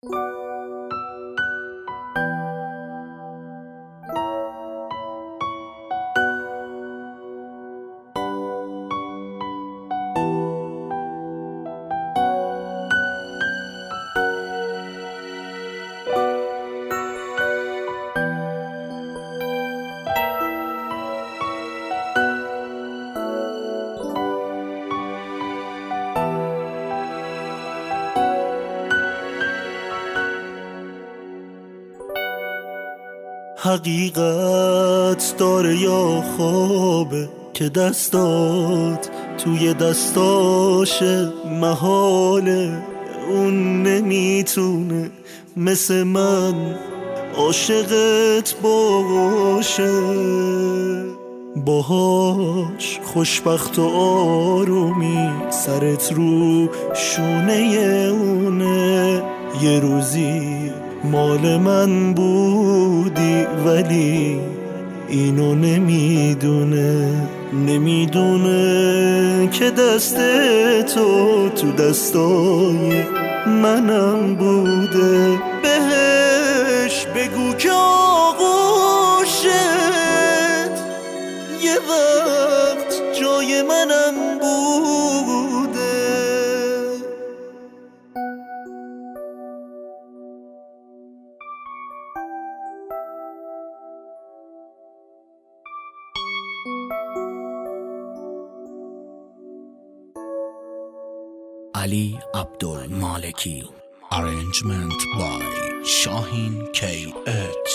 حقیقت داره یا خوابه که دستات توی دستاشه، محاله اون نمیتونه مثل من عاشقت باشه. باهاش خوشبخت و آرومی سرت رو شونه اونه. یه روزی مال من بودی ولی اینو نمیدونه که دست تو دستای منم بوده. بهش بگو که آغوشت یه وقت جای منم بوده. Ali Abdul Maliki. Arrangement by Shahin KH.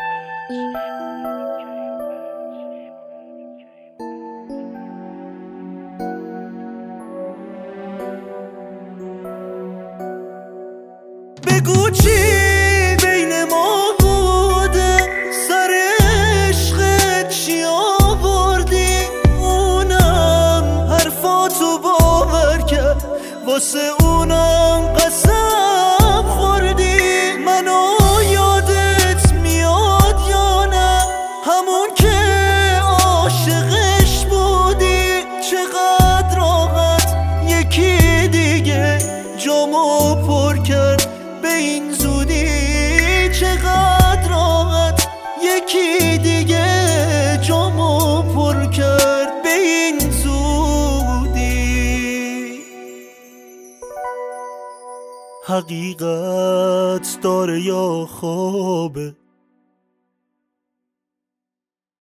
بگو چی بین ما بوده، سر عشقت چی آوردی؟ اونم حرفاتو باور کرد، واسه اونم قسم خوردی. منو یادت میاد یا نه؟ همون که عاشقش بودی. چقدر راحت یکی دیگه جامو پر کرد به این زودی. چقدر راحت یکی دیگه جامو پر کرد به این زودی. حقیقت داره یا خوابه